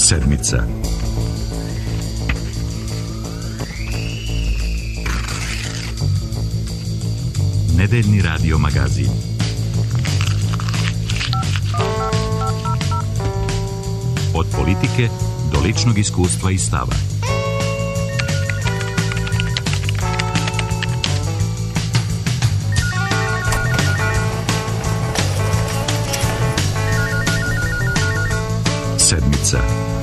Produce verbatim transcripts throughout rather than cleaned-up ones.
Sedmica. Nedeljni radio magazin. Od politike do ličnog iskustva i stava. Sedmica.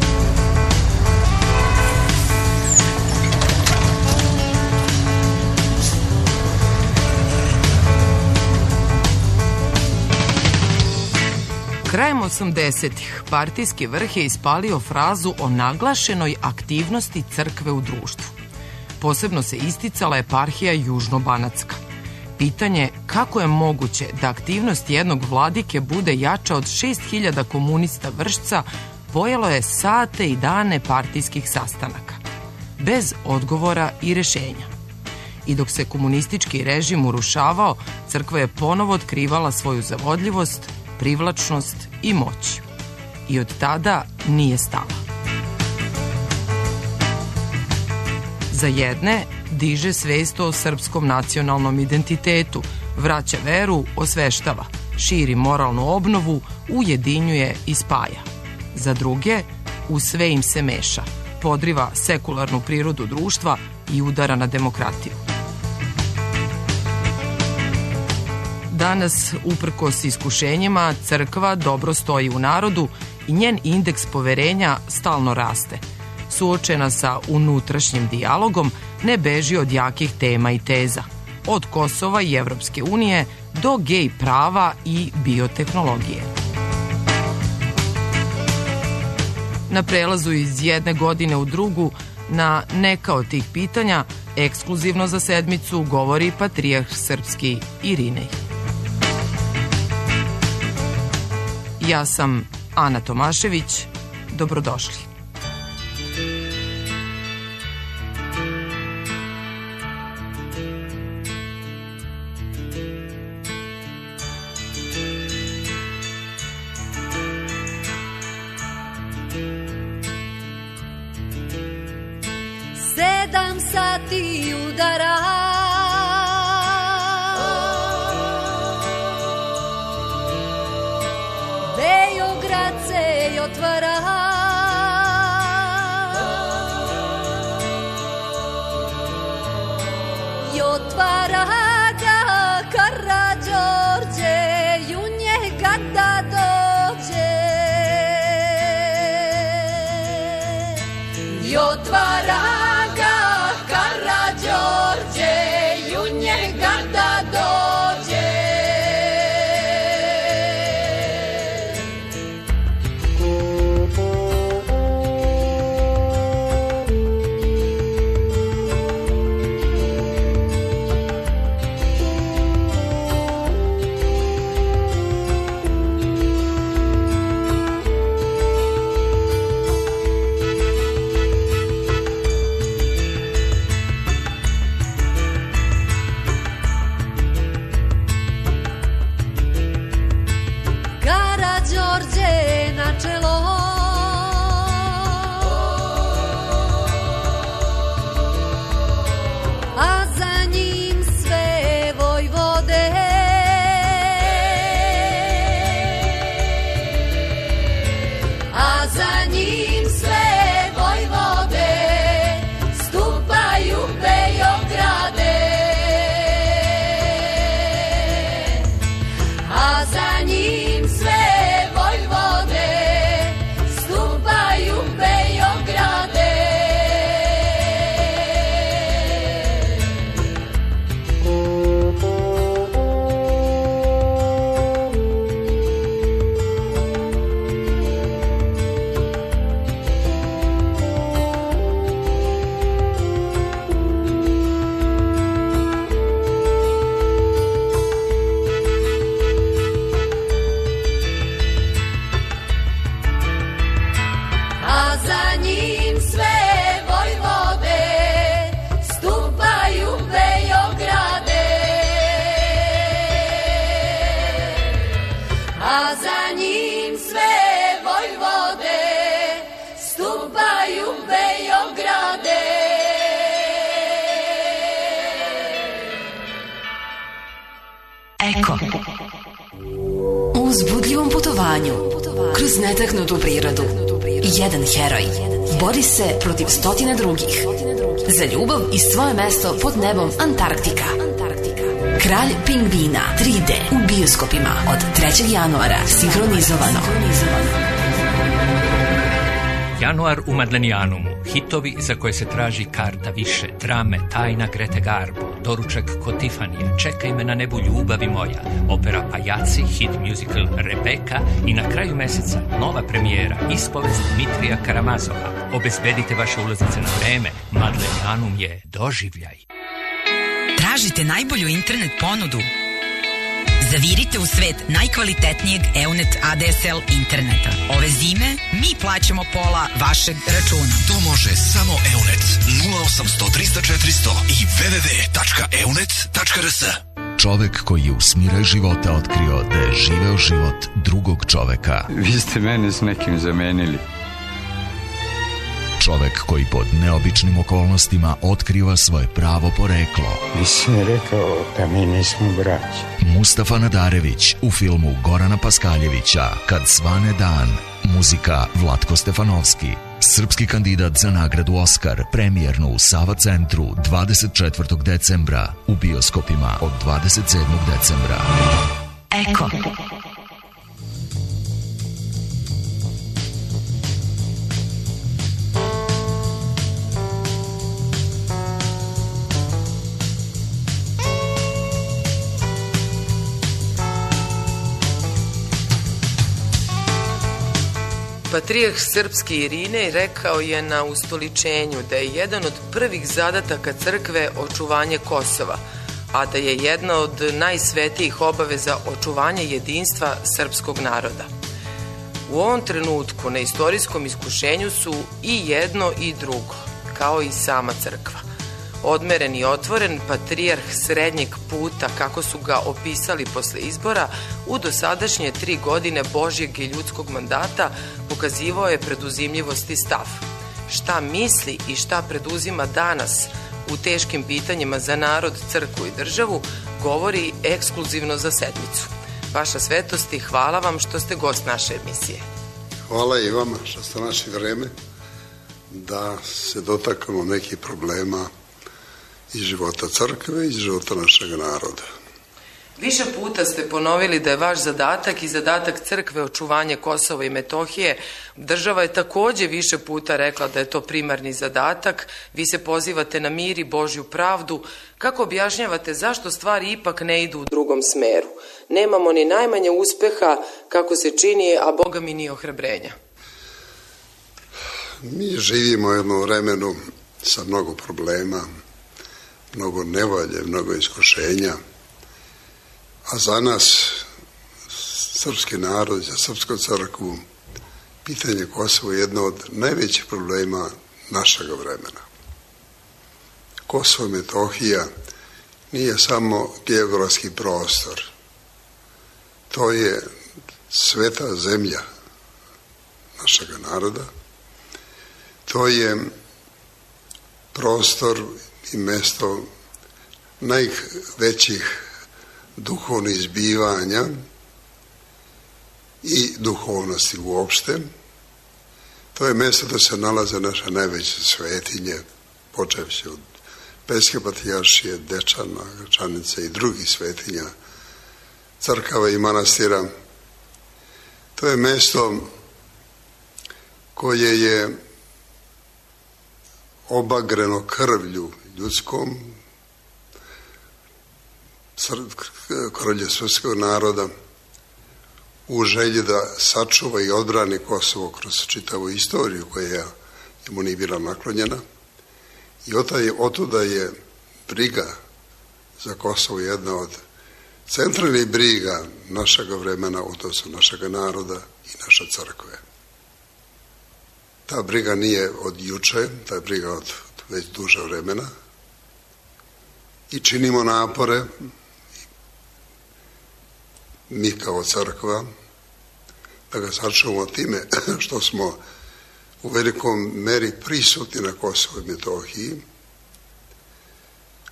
Krajem osamdesetih partijski vrh je ispalio frazu o naglašenoj aktivnosti crkve u društvu. Posebno se isticala eparhija Južno-Banatska. Pitanje kako je moguće da aktivnost jednog vladike bude jača od šest hiljada komunista Vršca pojelo je sate i dane partijskih sastanaka, bez odgovora i rešenja. I dok se komunistički režim urušavao, crkva je ponovo otkrivala svoju zavodljivost, privlačnost i moć. I od tada nije stala. Za jedne diže svest o srpskom nacionalnom identitetu, vraća veru, osveštava, širi moralnu obnovu, ujedinjuje i spaja. Za druge, u sve im se meša, podriva sekularnu prirodu društva i udara na demokratiju. Danas, uprkos iskušenjima, crkva dobro stoji u narodu i njen indeks poverenja stalno raste. Suočena sa unutrašnjim dijalogom, ne beži od jakih tema i teza. Od Kosova i Evropske unije do gej prava i biotehnologije. Na prelazu iz jedne godine u drugu na neka od tih pitanja ekskluzivno za sedmicu govori patrijarh srpski Irinej. Ja sam Ana Tomašević. Dobrodošli. Sedam sati udara, Beograd se otvara, i otvara ga Karađorđe, i u njega da dođe, i otvara ga Karađorđe, i u njega da dođe. Karađorđe na čelo, a za njim sve vojvode, a za njim sve vojvode stupaju Beograde, a za njim sve vojvode stupaju Beograde. A za njim sve vojvode stupaju Beograde, a za njim sve vojvode stupaju uzbudljivom putovanju kroz netaknutu prirodu. Jedan heroj bori se protiv stotine drugih za ljubav i svoje mesto pod nebom Antarktika. Kralj pingvina tri D u bioskopima od trećeg januara. Sinhronizovano. Januar u Madlenijanumu. Hitovi za koje se traži karta više. Drame Tajna Grete Garbo, Doručak kod Tifanija, Čekaj me na nebu ljubavi moja, opera Pajaci, hit musical Rebeka i na kraju meseca nova premijera Ispovest Dmitrija Karamazova. Obezbedite vaše ulaznice na vreme. Madlenijanum je doživljaj. Tražite najbolju internet ponudu? Zavirite u svet najkvalitetnijeg Eunet A D S L interneta. Ove zime mi plaćamo pola vašeg računa. To može samo Eunet. nula osamsto trista četiristo i w w w tačka eunet tačka r s. Čovek koji je u smiraj života otkrio da je živeo život drugog čoveka. Vi ste mene s nekim zamenili. Čovek koji pod neobičnim okolnostima otkriva svoje pravo poreklo. Nisam rekao da mi nismo braći. Mustafa Nadarević u filmu Gorana Paskaljevića Kad svane dan. Muzika Vlatko Stefanovski. Srpski kandidat za nagradu Oskar, premijernu u Sava centru dvadeset četvrtog decembra, u bioskopima od dvadeset sedmog decembra. Eko. Patrijah srpski Irinej rekao je na ustoličenju da je jedan od prvih zadataka crkve očuvanje Kosova, a da je jedna od najsvetijih obaveza očuvanje jedinstva srpskog naroda. U ovom trenutku na istorijskom iskušenju su i jedno i drugo, kao i sama crkva. Odmeren i otvoren patrijarh srednjeg puta, kako su ga opisali posle izbora, u dosadašnje tri godine Božjeg i ljudskog mandata pokazivao je preduzimljivost i stav. Šta misli i šta preduzima danas u teškim pitanjima za narod, crkvu i državu, govori ekskluzivno za sedmicu. Vaša svetosti, hvala vam što ste gost naše emisije. Hvala i vama što ste našli vreme da se dotakamo nekih problema iz života crkve i iz života našeg naroda. Više puta ste ponovili da je vaš zadatak i zadatak crkve očuvanje Kosova i Metohije. Država je takođe više puta rekla da je to primarni zadatak. Vi se pozivate na mir i Božju pravdu. Kako objašnjavate zašto stvari ipak ne idu u drugom smeru? Nemamo ni najmanje uspeha kako se čini, a Boga mi ni ohrabrenja. Mi živimo u jednom vremenu sa mnogo problema, mnogo nevolje, mnogo iskušenja, a za nas, srpski narod, za srpsku crkvu, pitanje Kosova je jedno od najvećih problema našeg vremena. Kosovo i Metohija nije samo geografski prostor, to je sveta zemlja našeg naroda, to je prostor i mesto najvećih duhovnih izbivanja i duhovnosti uopšte. To je mesto da se nalaze naše najveće svetinje, počevši od Pećke patrijaršije, Dečana, Gračanice i drugih svetinja, crkava i manastira. To je mesto koje je obagreno krvlju ljudskom, krvlje srpskog naroda, u želji da sačuva i odbrani Kosovo kroz čitavu istoriju koja mu nije bila naklonjena. I otuda je briga za Kosovo jedna od centralnih briga našeg vremena, odnosno našeg naroda i naše crkve. Ta briga nije od juče, ta je briga od već duže vremena i činimo napore, mi kao crkva, da ga sačuvamo time što smo u velikom meri prisutni na Kosovu i Metohiji.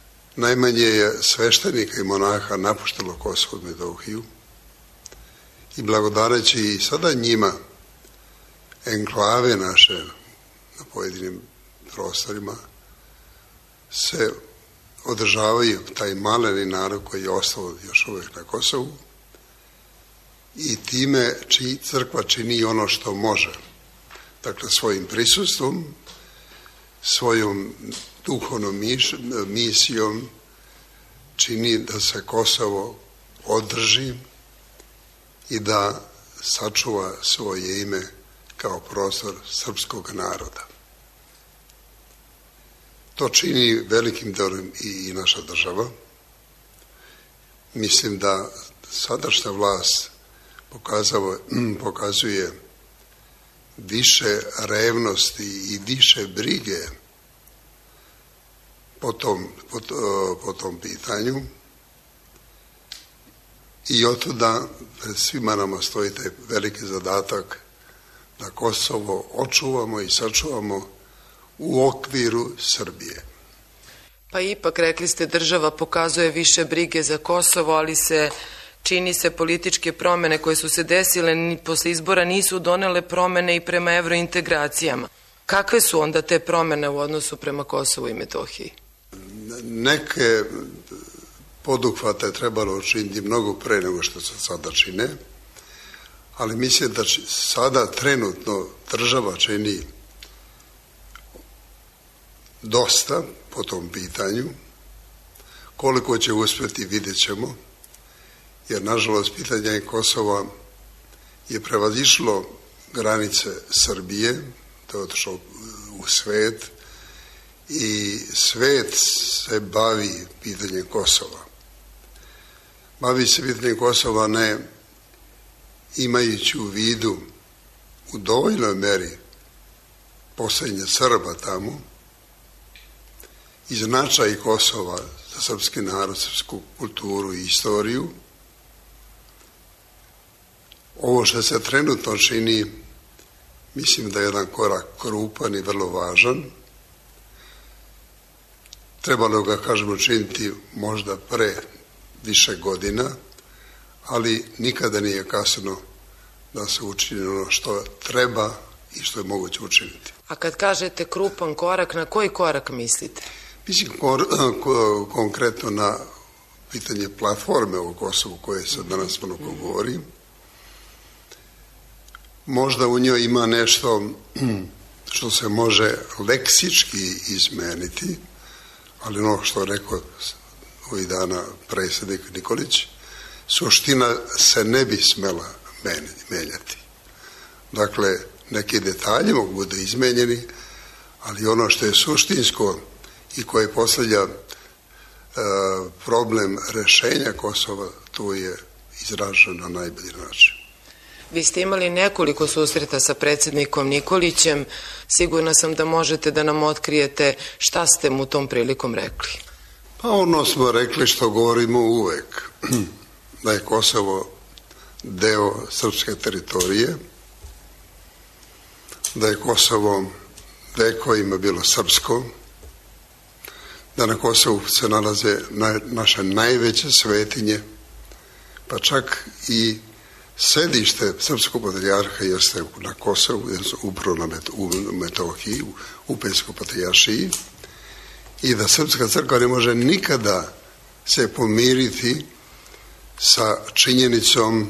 Najmanje je sveštenika i monaha napuštalo Kosovo i Metohiju i blagodareći i sada njima enklave naše na pojedinim prostorima se održavaju taj maleni narod koji je ostao još uvijek na Kosovu i time či, crkva čini ono što može. Dakle, svojim prisustvom, svojom duhovnom miš, misijom čini da se Kosovo održi i da sačuva svoje ime kao prostor srpskog naroda. To čini velikim delom i naša država. Mislim da sadašnja vlast pokazava, pokazuje više revnosti i više brige po tom, po, po tom pitanju i otuda pred svima nama stoji taj veliki zadatak da Kosovo očuvamo i sačuvamo u okviru Srbije. Pa ipak, rekli ste, država pokazuje više brige za Kosovo, ali se čini se političke promene koje su se desile ni posle izbora nisu donele promene i prema evrointegracijama. Kakve su onda te promene u odnosu prema Kosovu i Metohiji? Neke poduhvate trebalo učiniti mnogo pre nego što se sada čine, ali mislim da sada trenutno država čini dosta po tom pitanju. Koliko će uspjeti, vidjet ćemo, jer nažalost pitanje Kosova je prevazišlo granice Srbije, to je otišlo u svet i svet se bavi pitanjem Kosova. Bavi se pitanjem Kosova ne imajući u vidu u dovoljnoj meri postojanje Srba tamo i značaj Kosova za srpski narod, srpsku kulturu i istoriju. Ovo što se trenutno čini, mislim da je jedan korak krupan i vrlo važan. Trebalo ga, kažemo, činiti možda pre više godina, ali nikada nije kasno da se učini ono što treba i što je moguće učiniti. A kad kažete krupan korak, na koji korak mislite? Mislim kor, ko, konkretno na pitanje platforme u Kosovu koje se danas mnogo govori. Možda u njoj ima nešto što se može leksički izmeniti, ali ono što je rekao ovih dana predsjednik Nikolić, suština se ne bi smela menjati. Dakle, neki detalji mogu biti izmenjeni, ali ono što je suštinsko i koje posljednja e, problem rešenja Kosova, tu je izraženo na najbolji način. Vi ste imali nekoliko susreta sa predsjednikom Nikolićem. Sigurna sam da možete da nam otkrijete šta ste mu tom prilikom rekli. Pa ono smo rekli što govorimo uvek, da je Kosovo deo srpske teritorije, da je Kosovo vekovima bilo srpsko, da na Kosovu se nalaze na, naše najveće svetinje, pa čak i sedište srpskog patrijarha jeste na Kosovu, upravo na Met, u Metohiji, u Upejskoj patrijaršiji, i da srpska crkva ne može nikada se pomiriti sa činjenicom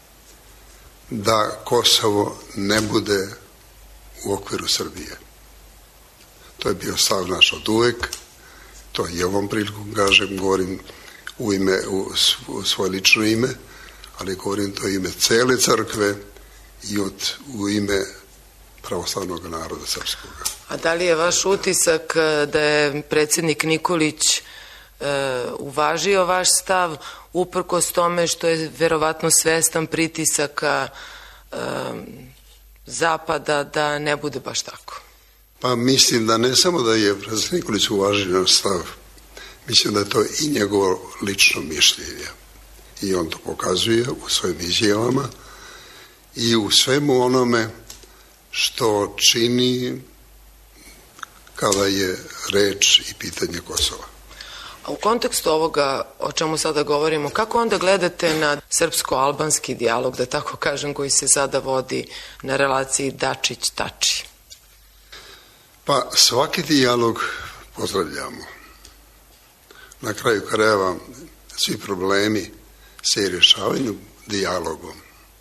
da Kosovo ne bude u okviru Srbije. To je bio stav naš od uvek, to i ovom prilikom kažem, govorim u ime, u svoje lično ime, ali govorim to ime cele crkve i od, u ime pravoslavnog naroda srpskog. A da li je vaš utisak da je predsjednik Nikolić e, uvažio vaš stav, uprkos tome što je verovatno svestan pritisaka e, Zapada da ne bude baš tako? Pa mislim da ne samo da je predsjednik Nikolić uvažio naš stav, mislim da je to i njegovo lično mišljenje. I on to pokazuje u svojim izjavama i u svemu onome što čini kada je reč i pitanje Kosova. A u kontekstu ovoga o čemu sada govorimo, kako onda gledate na srpsko-albanski dijalog, da tako kažem, koji se sada vodi na relaciji Dačić-Tači? Pa svaki dijalog pozdravljamo. Na kraju krajeva svi problemi se rješavaju dijalogom.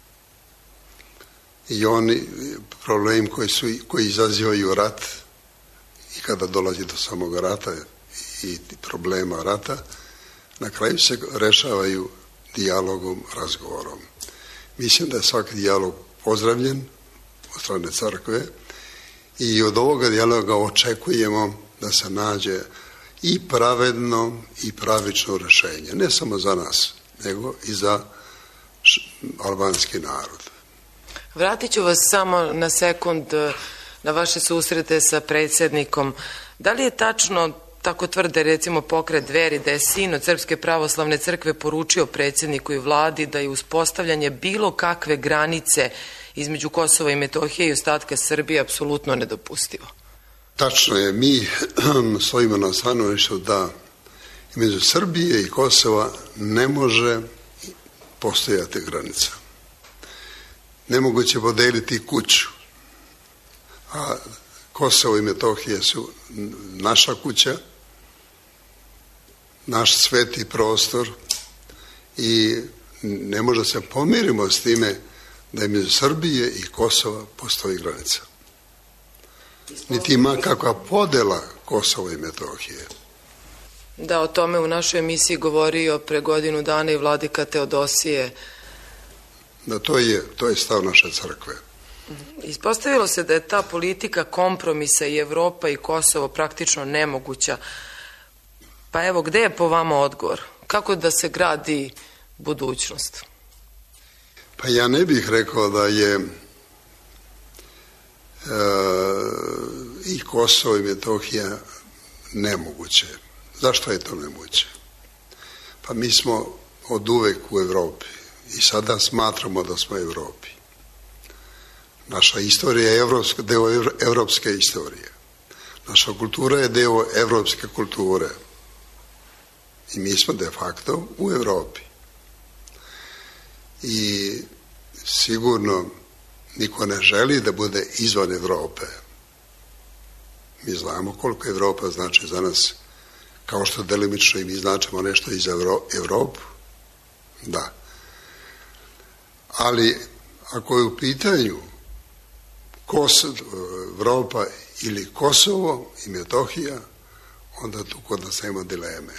I oni problemi koji, su, koji izazivaju rat i kada dolazi do samog rata i problema rata, na kraju se rešavaju dijalogom, razgovorom. Mislim da je svaki dijalog pozdravljen od strane crkve i od ovoga dijaloga očekujemo da se nađe i pravedno i pravično rešenje, ne samo za nas, nego i za albanski narod. Vratit ću vas samo na sekund na vaše susrete sa predsjednikom. Da li je tačno, tako tvrde recimo pokret Dveri, da je sinod Srpske pravoslavne crkve poručio predsjedniku i vladi da je uspostavljanje bilo kakve granice između Kosova i Metohije i ostatka Srbije apsolutno nedopustivo? Tačno je, mi stojimo na stanovištu da između Srbije i Kosova ne može postojati granica. Nemoguće podeliti kuću, a Kosovo i Metohija su naša kuća, naš sveti prostor i ne može se pomirimo s time da između Srbije i Kosova postoji granica. Niti ima kakva podela Kosova i Metohije. Da, o tome u našoj emisiji govorio pre godinu dana i vladika Teodosije. Da, to je, to je stav naše crkve. Ispostavilo se da je ta politika kompromisa i Evropa i Kosovo praktično nemoguća. Pa evo, gde je po vama odgovor? Kako da se gradi budućnost? Pa ja ne bih rekao da je e, i Kosovo i Metohija nemoguće. Zašto je to nemoguće? Pa mi smo od uvek u Evropi i sada smatramo da smo u Evropi. Naša istorija je evropska, deo evropske istorije. Naša kultura je deo evropske kulture. I mi smo de facto u Evropi. I sigurno niko ne želi da bude izvan Evrope. Mi znamo koliko Evropa znači za nas, kao što delimično i mi značimo nešto i za Evropu. Da. Ali ako je u pitanju Kosovo, Evropa ili Kosovo i Metohija, onda tu kod nas nema dileme.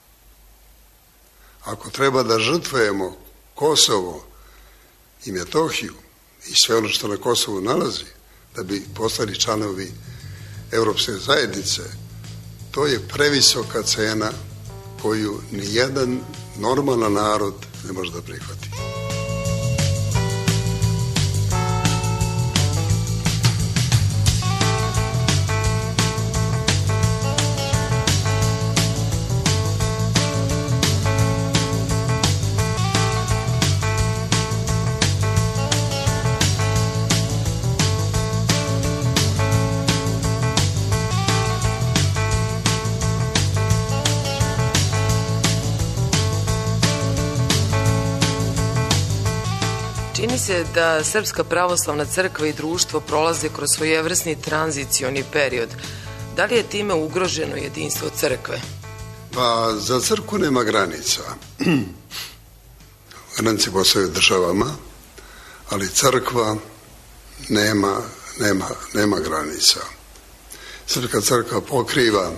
Ako treba da žrtvujemo Kosovo i Metohiju i sve ono što na Kosovu nalazi, da bi postali članovi Evropske zajednice, to je previsoka cena koju nijedan normalan narod ne može da prihvati. Čini se da Srpska pravoslavna crkva i društvo prolaze kroz svojevrsni tranzicioni period. Da li je time ugroženo jedinstvo crkve? Pa za crkvu nema granica. Granice postoje državama, ali crkva nema, nema, nema granica. Srpska crkva pokriva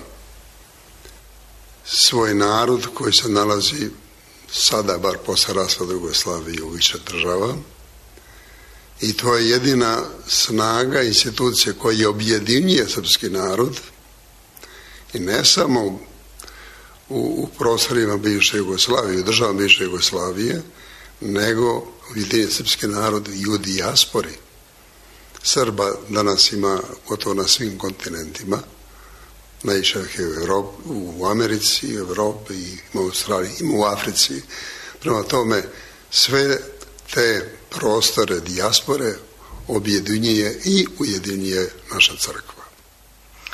svoj narod koji se nalazi sada, bar posle raspada Jugoslavije, u više država. I to je jedina snaga institucije koja objedinjuje srpski narod i ne samo u, u prostorima bivše Jugoslavije, u državama bivše Jugoslavije, nego objedinjuje srpski narod i u dijaspori. Srba danas ima gotovo na svim kontinentima, najviše je u, Evropi, u Americi, u Evropi, ima u Australiji, ima u Africi. Prema tome, sve te prostore dijaspore objedinjuje i ujedinjuje naša crkva.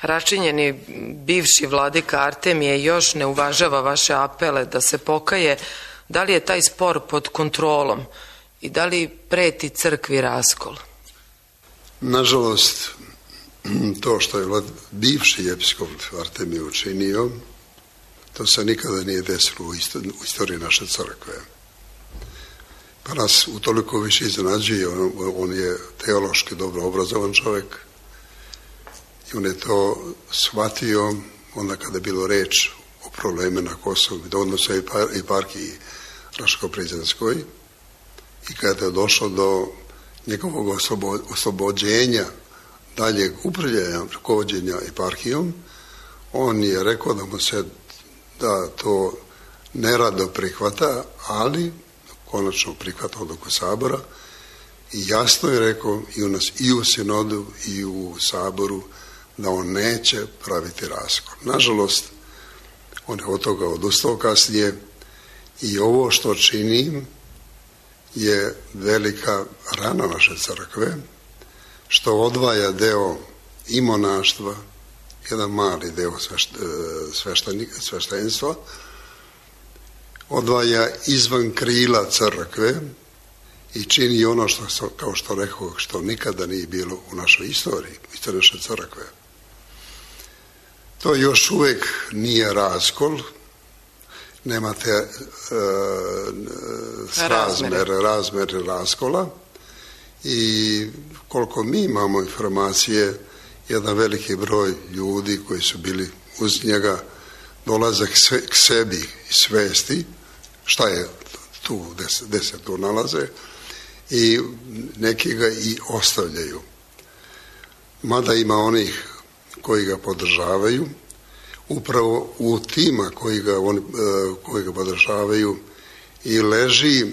Račinjeni bivši vladika Artemije još ne uvažava vaše apele da se pokaje. Da li je taj spor pod kontrolom i da li preti crkvi raskol? Nažalost, to što je vlad, bivši episkop Artemije učinio, to se nikada nije desilo u istoriji naše crkve. Pa nas utoliko više iznenađuje, on, on je teološki dobro obrazovan čovjek i on je to shvatio onda kada je bilo reč o probleme na Kosovu, da odnose i eparhiji Raško-Prizrenskoj i kada je došlo do njegovog oslobođenja daljeg upravljanja, rukovođenja eparhijom, on je rekao da mu se da to nerado prihvata, ali konačno prihvata odluku Sabora i jasno je rekao i u nas i u sinodu i u Saboru da on neće praviti raskol. Nažalost, on je od toga odustao kasnije i ovo što činim je velika rana naše crkve, što odvaja deo i monaštva, jedan mali deo sveštenstva, odvaja izvan krila crkve i čini ono što, kao što rekao, što nikada nije bilo u našoj istoriji, istoriji naše crkve. To još uvijek nije raskol, nemate e, razmere, razmere raskola i koliko mi imamo informacije, jedan veliki broj ljudi koji su bili uz njega dolaze k sebi i svesti šta je tu, gde se tu nalaze i neki ga i ostavljaju. Mada ima onih koji ga podržavaju, upravo u tima koji ga, oni, koji ga podržavaju i leži e,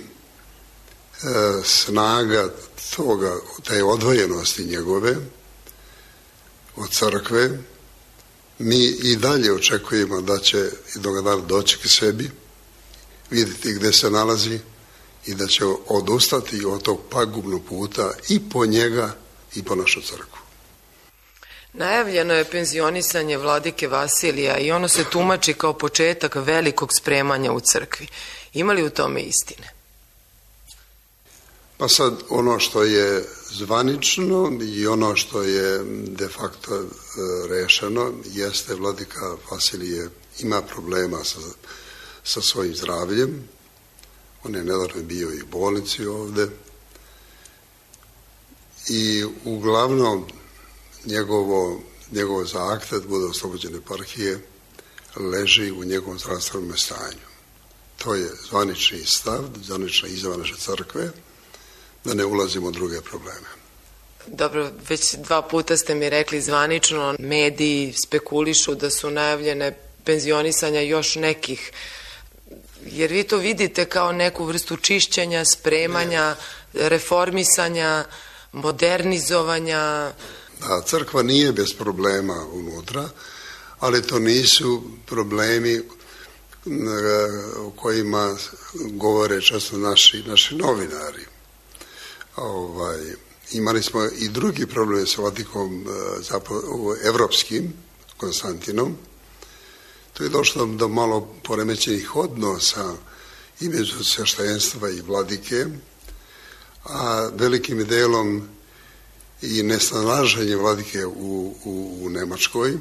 snaga toga, te odvojenosti njegove od crkve. Mi i dalje očekujemo da će jednog dana doći k sebi, vidjeti gde se nalazi i da će odustati od tog pagubnog puta i po njega i po našu crkvu. Najavljeno je penzionisanje vladike Vasilija i ono se tumači kao početak velikog spremanja u crkvi. Ima li u tome istine? Pa sad ono što je zvanično i ono što je de facto rešeno jeste vladika Vasilije ima problema sa, sa svojim zdravljem. On je nedavno bio i u bolnici ovde i uglavnom njegovo, njegovo zahtev da bude oslobođen eparhije leži u njegovom zdravstvenom stanju. To je zvanični stav, zvanična izjava naše crkve, da ne ulazimo u druge probleme. Dobro, već dva puta ste mi rekli zvanično, mediji spekulišu da su najavljene penzionisanja još nekih. Jer vi to vidite kao neku vrstu čišćenja, spremanja, ne. reformisanja, modernizovanja. Da, crkva nije bez problema unutra, ali to nisu problemi o kojima govore često naši, naši novinari. Ovaj, imali smo i drugi problem sa vladikom evropskim, Konstantinom. To je došlo do malo poremećenih odnosa između sveštenstva i vladike, a velikim delom i nesnalaženje vladike u, u, u Nemačkoj,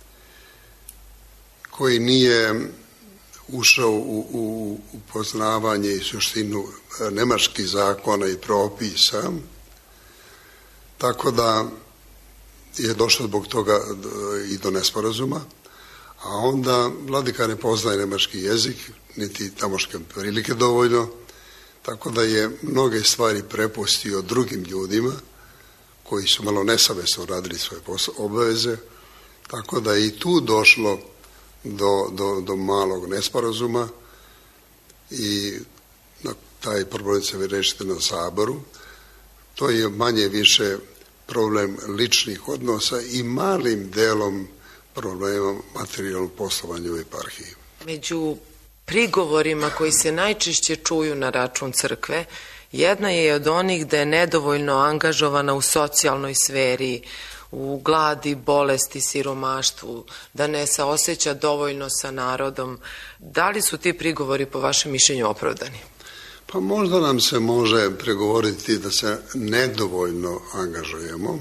koji nije ušao u, u, u poznavanje i suštinu nemačkih zakona i propisa, tako da je došlo zbog toga i do nesporazuma, a onda vladika ne poznaje nemački jezik, niti tamoške prilike dovoljno, tako da je mnoge stvari prepustio drugim ljudima, koji su malo nesavesno radili svoje obaveze, tako da je i tu došlo do, do, do malog nesporazuma i na taj problem se vi rešite na Saboru. To je manje više problem ličnih odnosa i malim delom problema materijalnog poslovanja u eparhiji. Među prigovorima koji se najčešće čuju na račun crkve, jedna je od onih da je nedovoljno angažovana u socijalnoj sferi, u gladi, bolesti, siromaštvu, da ne se osjeća dovoljno sa narodom. Da li su ti prigovori po vašem mišljenju opravdani? Pa možda nam se može pregovoriti da se nedovoljno angažujemo,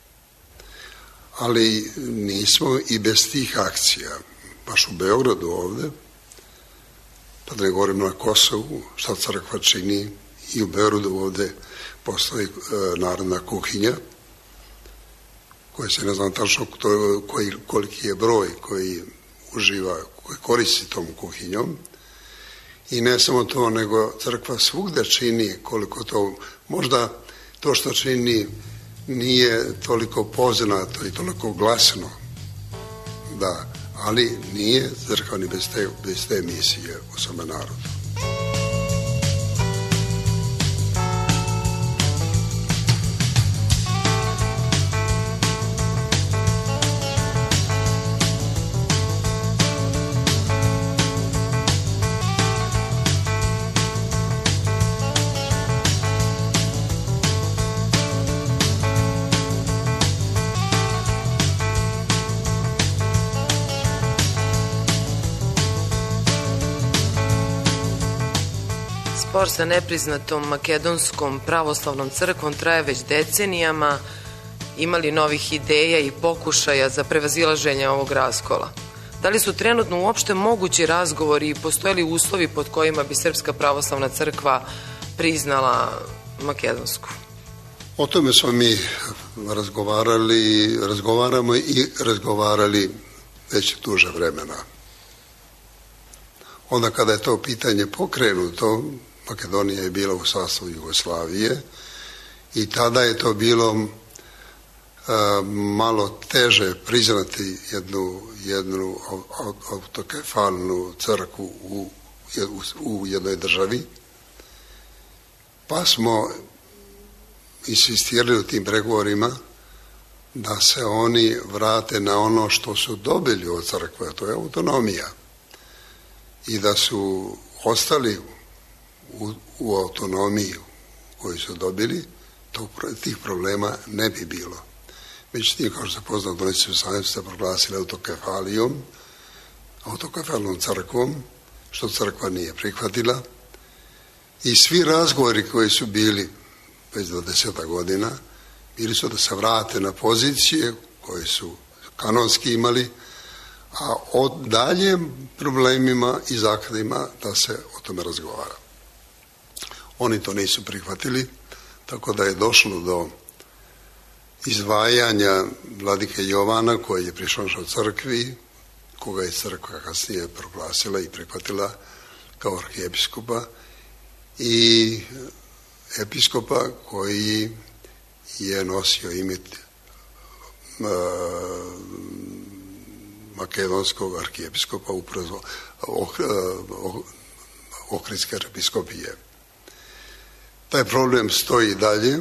ali nismo i bez tih akcija. Baš u Beogradu ovde, pa da ne govorimo na Kosovu, šta crkva čini, i u Beogradu ovde postoji e, narodna kuhinja, koja se ne znam tačno koji, koliki je broj koji uživa, koji koristi tom kuhinjom. I ne samo to, nego crkva svugde čini koliko to, možda to što čini nije toliko poznato i toliko glasno, da, ali nije crkva ni bez te, bez te misije u svome narodu. Spor sa nepriznatom makedonskom pravoslavnom crkvom traje već decenijama. Ima li novih ideja i pokušaja za prevazilaženje ovog raskola? Da li su trenutno uopšte mogući razgovori i postoje li uslovi pod kojima bi Srpska pravoslavna crkva priznala makedonsku? O tome smo mi razgovarali, razgovaramo i razgovarali već duže vremena. Onda kada je to pitanje pokrenuto, Makedonija je bila u sastavu Jugoslavije i tada je to bilo e, malo teže priznati jednu, jednu autokefalnu crkvu u, u, u jednoj državi, pa smo insistirali u tim pregovorima da se oni vrate na ono što su dobili od crkve, to je autonomija, i da su ostali u, u autonomiji koju su dobili, to, tih problema ne bi bilo. Međutim, kao što se poznao, oni su sami se proglasili autokefalijom, autokefalnom crkvom, što crkva nije prihvatila, i svi razgovori koji su bili već dvadeset godina, bili su da se vrate na pozicije koje su kanonski imali, a o daljem problemima i zakladima da se o tome razgovara. Oni to nisu prihvatili, tako da je došlo do izdvajanja vladike Jovana, koji je prišao u crkvi, koga je crkva kasnije proglasila i prihvatila kao arhijepiskopa, i episkopa koji je nosio ime uh, makedonskog arhijepiskopa upravo Ohridske episkopije. Taj problem stoji dalje.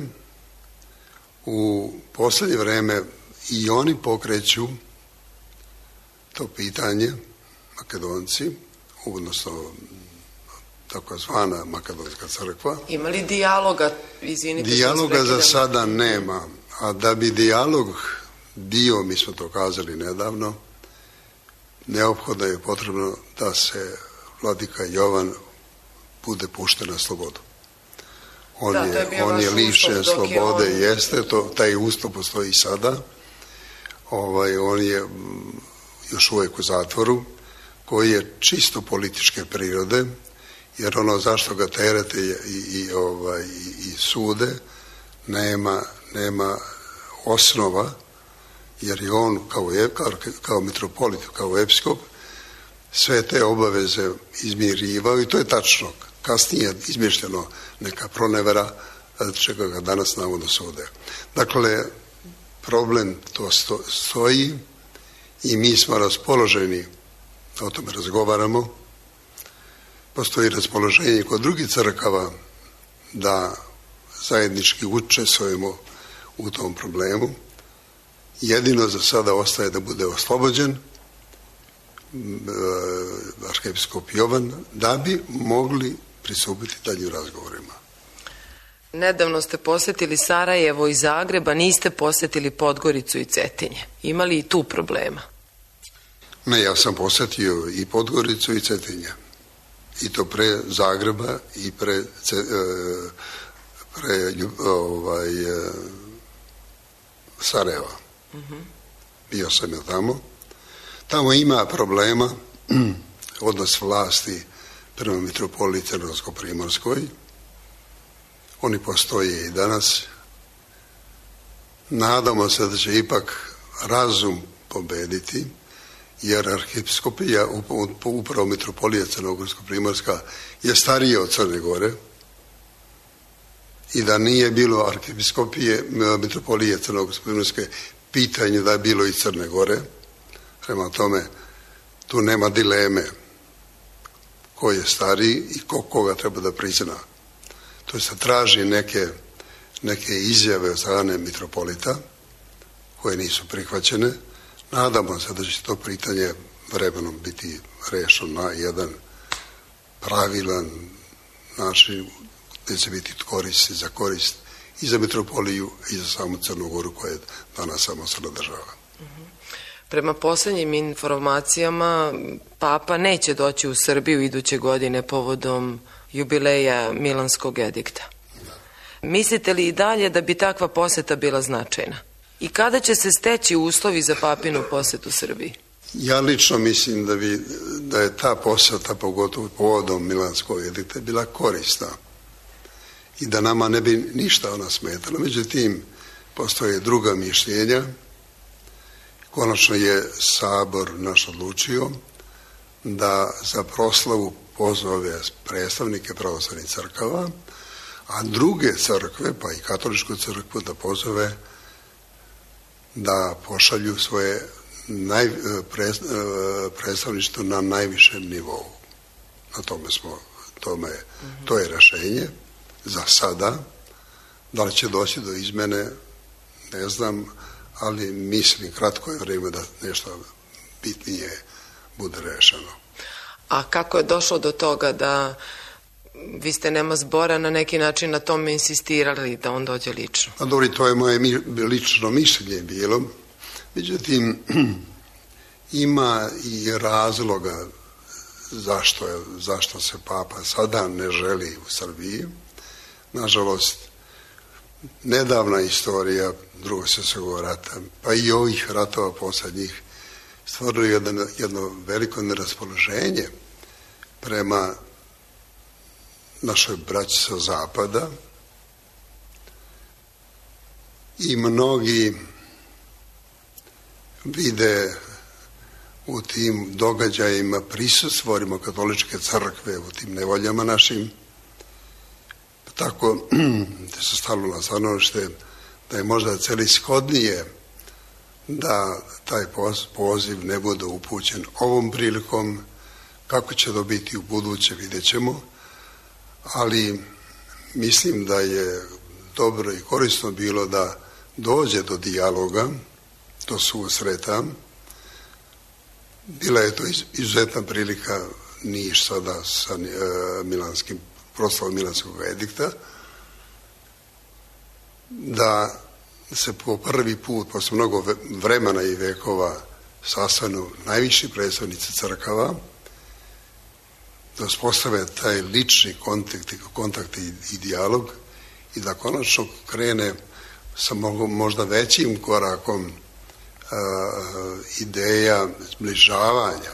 U poslednje vreme i oni pokreću to pitanje, Makedonci, odnosno takozvana Makedonska crkva. Ima li dijaloga? Izvinite, dijaloga za sada nema, a da bi dijalog bio, mi smo to kazali nedavno, neophodno je potrebno da se vladika Jovan bude pušten na slobodu. On da, je, je, on je lišen slobode, on... jeste, to, taj ustav postoji i sada. Ovaj, on je još uvijek u zatvoru, koji je čisto političke prirode, jer ono zašto ga terete i, i, ovaj, i, i sude nema, nema osnova, jer je on kao, kao, kao mitropolit, kao episkop, sve te obaveze izmirivao i to je tačno. Kasnije je izmješteno neka pronevera, čega ga danas navodno sude. Dakle, problem to sto, stoji i mi smo raspoloženi da o tome razgovaramo. Postoji raspoloženje kod drugih crkava da zajednički učestvujemo u tom problemu. Jedino za sada ostaje da bude oslobođen arhijepiskop Jovan, da bi mogli pristupiti dalje razgovorima. Nedavno ste posetili Sarajevo i Zagreb, a niste posetili Podgoricu i Cetinje. Ima li i tu problema? Ne, ja sam posetio i Podgoricu i Cetinje. I to pre Zagreba i pre, pre ovaj, Sarajeva. Mm-hmm. Bio sam ja tamo. Tamo ima problema, odnos vlasti prema mitropoliji Crnogorsko-primorskoj. Oni postoje i danas. Nadamo se da će ipak razum pobediti, jer arhijepiskopija, upravo mitropolija Crnogorsko-primorska, je starija od Crne Gore i da nije bilo arhijepiskopije mitropolije Crnogorsko-primorske, pitanje da je bilo i Crne Gore. Prema tome, tu nema dileme ko je stariji i ko koga treba da prizna. To se traži neke, neke izjave od strane mitropolita koje nisu prihvaćene. Nadamo se da će to pitanje vremenom biti rešeno na jedan pravilan način gde će biti korist za korist i za mitropoliju i za samu Crnu Goru koja je danas samostalna država. Prema poslednjim informacijama, Papa neće doći u Srbiju iduće godine povodom jubileja Milanskog edikta. Mislite li i dalje da bi takva poseta bila značajna? I kada će se steći uslovi za Papinu posetu Srbiji? Ja lično mislim da, bi, da je ta poseta, pogotovo povodom Milanskog edikta, bila korisna i da nama ne bi ništa ona smetala. Međutim, postoje druga mišljenja. Konačno je Sabor naš odlučio da za proslavu pozove predstavnike pravoslavnih crkava, a druge crkve, pa i katoličku crkvu, da pozove da pošalju svoje naj, pre, predstavništvo na najvišem nivou. Na tome smo, tome, mm-hmm. to je rešenje za sada. Da li će doći do izmene, ne znam, ali mislim kratko je vreme da nešto bitnije bude rešeno. A kako je došlo do toga da vi ste nema zbora na neki način na tome insistirali da on dođe lično? A dobro, to je moje mi, lično mišljenje bilo. Međutim, ima i razloga zašto, je, zašto se Papa sada ne želi u Srbiji. Nažalost, nedavna istorija Drugog svjetskog rata, pa i ovih ratova poslednjih, stvarno je jedno, jedno veliko neraspoloženje prema našoj braći sa zapada i mnogi vide u tim događajima prisustvovima katoličke crkve, u tim nevoljama našim, tako da se stalo na stanovište da je možda celishodnije da taj poziv ne bude upućen ovom prilikom. Kako će to biti u buduće, vidjet ćemo, ali mislim da je dobro i korisno bilo da dođe do dijaloga, do susreta. Bila je to izuzetna prilika Niš sada sa milanskim, proslavom Milanskog edikta, da se po prvi put, posle mnogo vremena i vekova, sastanu najviši predstavnici crkava, da uspostave taj lični kontakt, kontakt i, i dijalog i da konačno krene sa možda većim korakom a, ideja zbližavanja.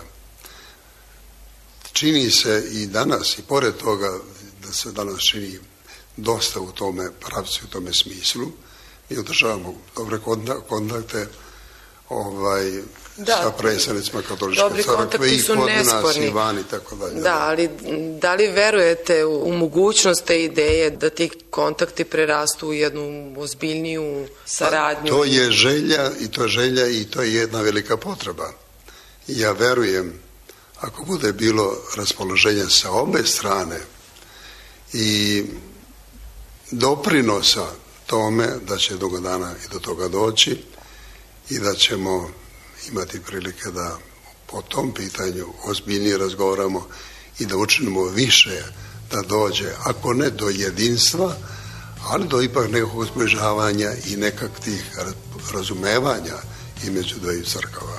Čini se i danas, i pored toga da se danas čini dosta u tome pravcu, u tome smislu, mi održavamo dobre kontakte ovaj, da, sa predstavnicima katoličke crkve i kod nas i van i tako dalje. Da, ali da li verujete u, u mogućnost te ideje da ti kontakti prerastu u jednu ozbiljniju saradnju? To je želja i to je želja i to je jedna velika potreba. I ja verujem, ako bude bilo raspoloženja sa obe strane i doprinosa tome da će dugo dana i do toga doći i da ćemo imati prilike da po tom pitanju ozbiljnije razgovaramo i da učinimo više da dođe, ako ne do jedinstva, ali do ipak nekog zbližavanja i nekakvih razumevanja između dveju crkava.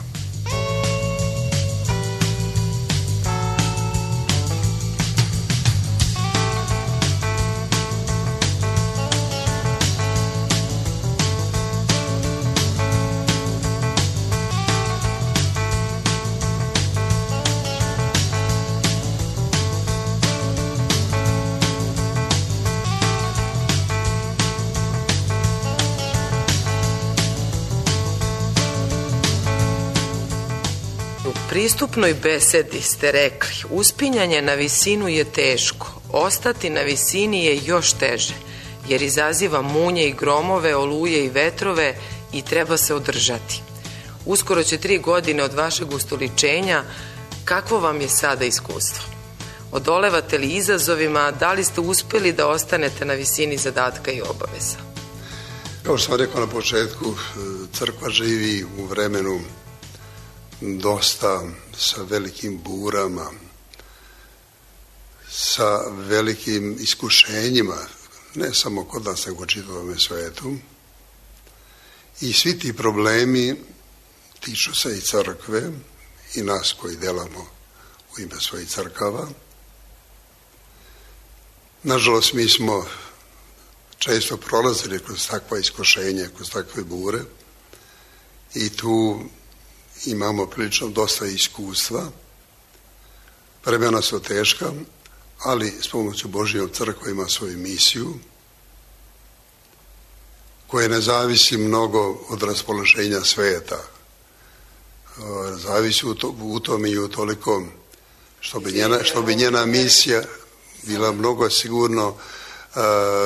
U pristupnoj besedi ste rekli: uspinjanje na visinu je teško, ostati na visini je još teže, jer izaziva munje i gromove, oluje i vetrove i treba se održati. Uskoro će tri godine od vašeg ustoličenja. Kakvo vam je sada iskustvo? Odolevate li izazovima? Da li ste uspeli da ostanete na visini zadatka i obaveza? Kao što sam rekao na početku, crkva živi u vremenu dosta sa velikim burama, sa velikim iskušenjima, ne samo kod nas, nego u čitavom svetu. I svi ti problemi tiču se i crkve i nas koji delamo u ime svojih crkava. Nažalost, mi smo često prolazili kroz takva iskušenja, kroz takve bure i tu imamo prilično dosta iskustva. Vremena su teška, ali s pomoću Božjom crkva ima svoju misiju koja ne zavisi mnogo od raspoloženja sveta. Zavisi u, to, u tom i u toliko što bi njena, što bi njena misija bila mnogo sigurno uh,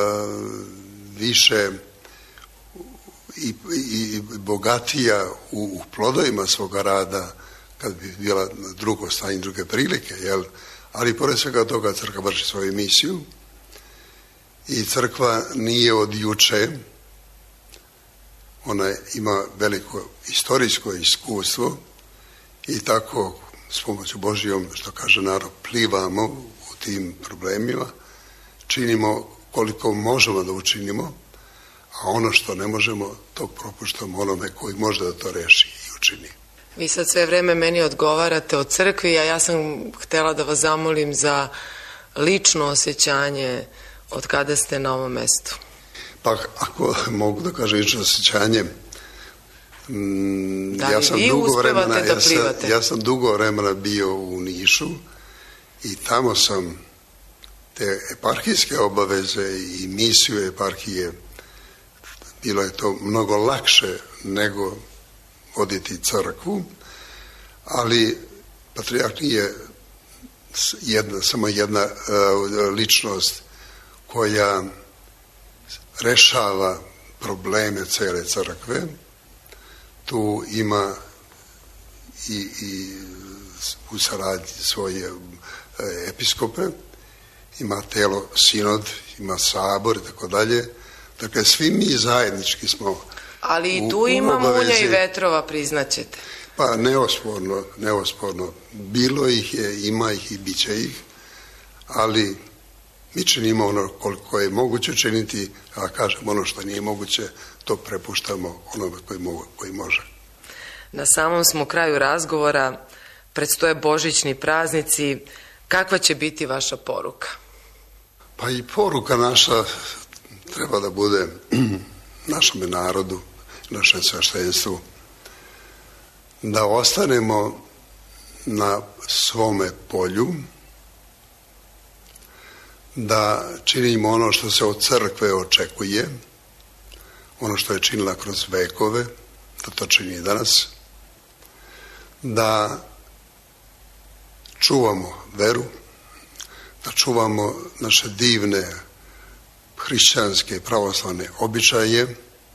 više I, i bogatija u, u plodovima svoga rada kad bi bila drugo stanje, druge prilike, jel? Ali pored svega toga crkva vrši svoju misiju i crkva nije od juče, ona ima veliko istorijsko iskustvo i tako s pomoću Božjom, što kaže narod, plivamo u tim problemima, činimo koliko možemo da učinimo, a ono što ne možemo, to propuštamo onome koji može da to reši i učini. Vi sad sve vreme meni odgovarate o crkvi, a ja sam htela da vas zamolim za lično osjećanje od kada ste na ovom mestu. Pa ako mogu da kažem lično osjećanje, mm, da li ja sam vi dugo vremena, da ja sam, plivate? ja sam dugo vremena bio u Nišu i tamo sam te eparhijske obaveze i misiju eparhije, bilo je to mnogo lakše nego voditi crkvu, ali patrijarh nije jedna, samo jedna uh, ličnost koja rešava probleme cele crkve. Tu ima i, i u saradnji svoje uh, episkope, ima telo sinod, ima sabor i tako dalje. Dakle, svi mi zajednički smo. Ali i tu ima munja i vetrova, priznaćete. Pa neosporno, neosporno. Bilo ih je, ima ih i bit će ih, ali mi činimo ono koliko je moguće činiti, a kažem ono što nije moguće, to prepuštamo onome koji, mogu, koji može. Na samom smo kraju razgovora, predstoje božićni praznici. Kakva će biti vaša poruka? Pa i poruka naša treba da bude našem narodu, našem sveštenstvu, da ostanemo na svome polju, da činimo ono što se od crkve očekuje, ono što je činila kroz vekove, da to čini i danas, da čuvamo veru, da čuvamo naše divne hrišćanske i pravoslavne običaje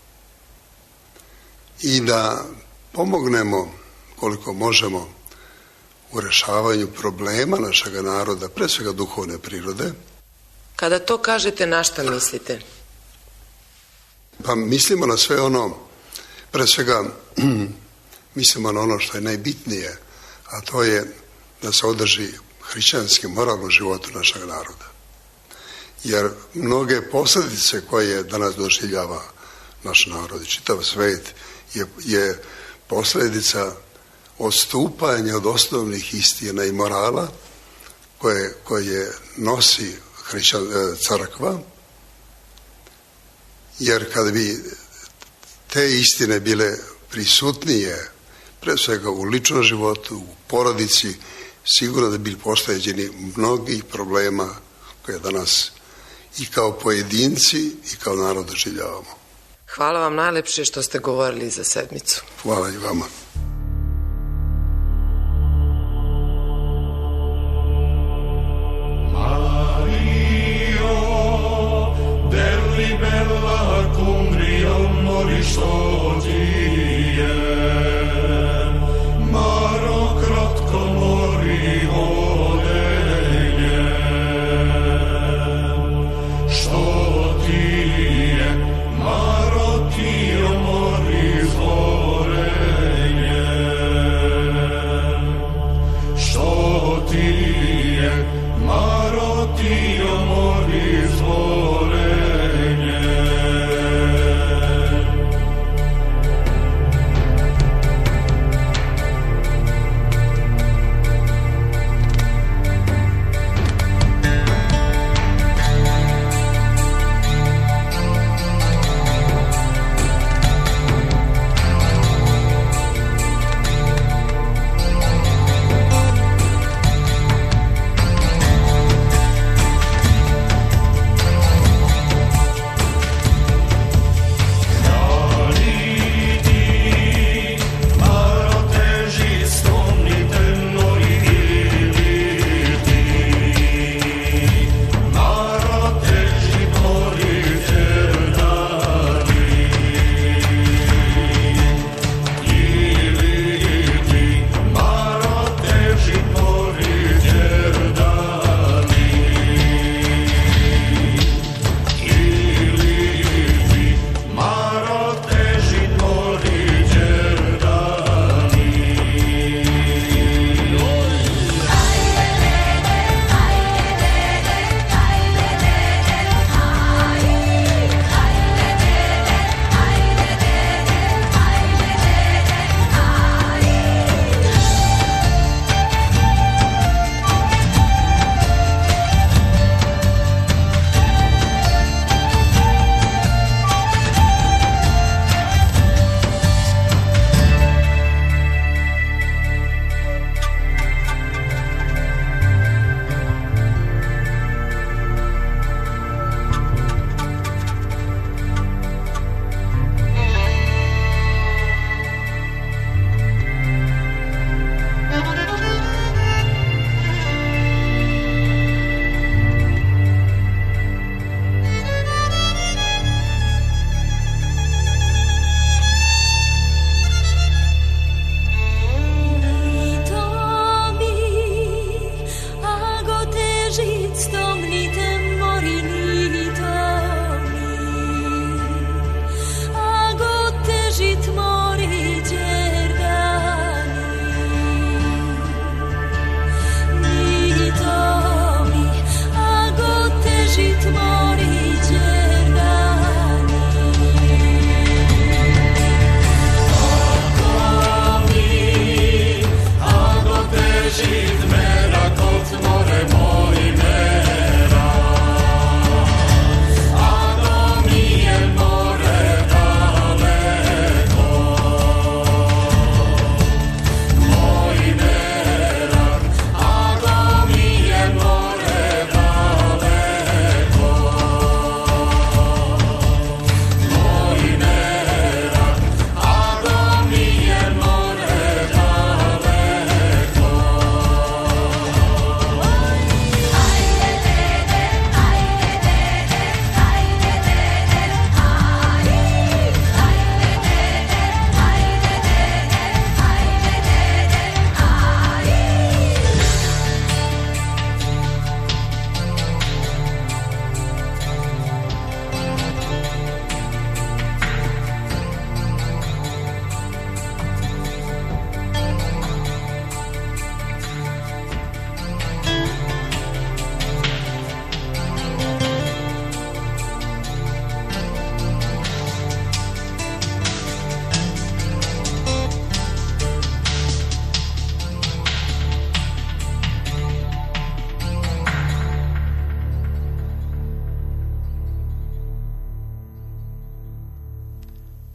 i da pomognemo koliko možemo u rešavanju problema našeg naroda, pre svega duhovne prirode. Kada to kažete, na šta mislite? Pa mislimo na sve ono, pre svega mislimo na ono što je najbitnije, a to je da se održi hrišćanski moral u životu našeg naroda. jer mnoge posljedice koje danas doživljava naš narod i čitav svet je, je posljedica odstupanja od osnovnih istina i morala koje, koje nosi hrišćan, crkva, jer kad bi te istine bile prisutnije, pre svega u ličnom životu, u porodici, sigurno da bi pošteđeni mnogih problema koje danas i kao pojedinci i kao narod doživljavamo. Hvala vam najlepše što ste govorili za sedmicu. Hvala i vama.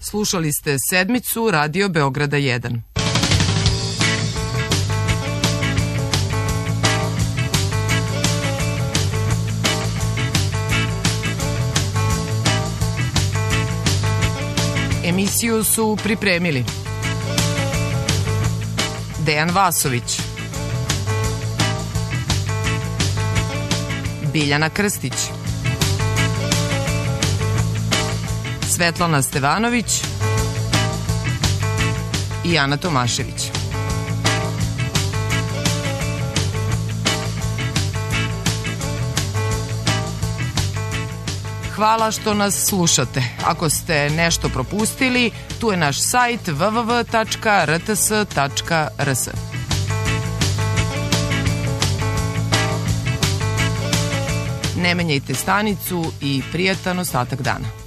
Slušali ste sedmicu Radio Beograda jedan. Emisiju su pripremili Dejan Vasović, Biljana Krstić, Svetlana Stevanović i Ana Tomašević. Hvala što nas slušate. Ako ste nešto propustili, tu je naš sajt w w w tačka r t s tačka r s. Ne menjajte stanicu i prijatan ostatak dana.